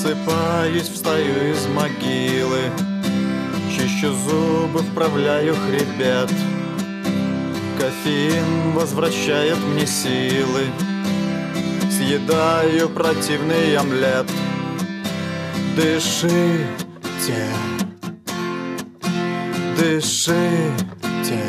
Просыпаюсь, встаю из могилы, чищу зубы, вправляю хребет. Кофеин возвращает мне силы, съедаю противный омлет. Дышите, дышите,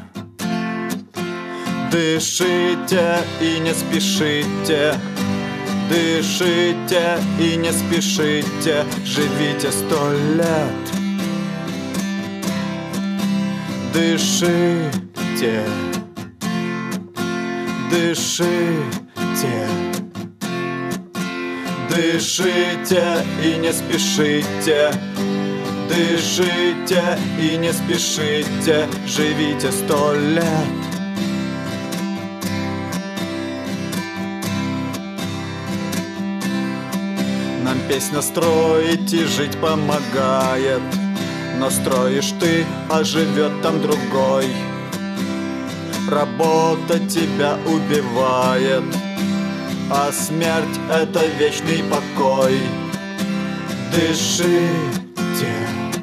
дышите и не спешите. Дышите и не спешите, живите 100 лет. Дышите, дышите, дышите и не спешите. Дышите и не спешите, живите 100 лет. Нам песня строить и жить помогает, но строишь ты, а живет там другой. Работа тебя убивает, а смерть — это вечный покой. Дышите,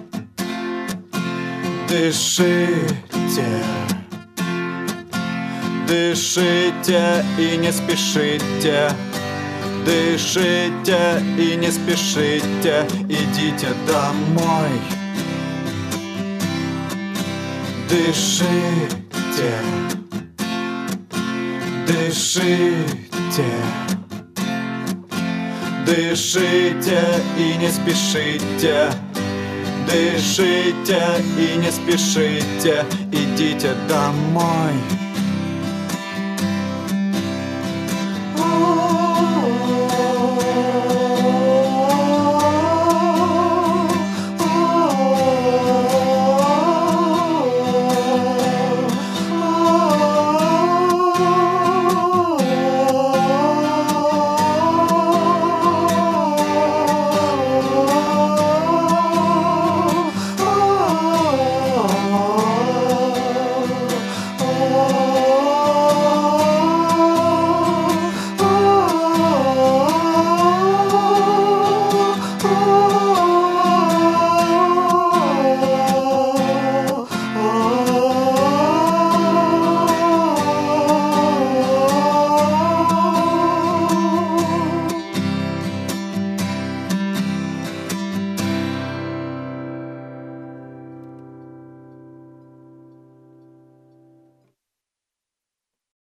дышите, дышите и не спешите. Дышите и не спешите, идите домой. Дышите, дышите, дышите и не спешите. Дышите и не спешите, идите домой.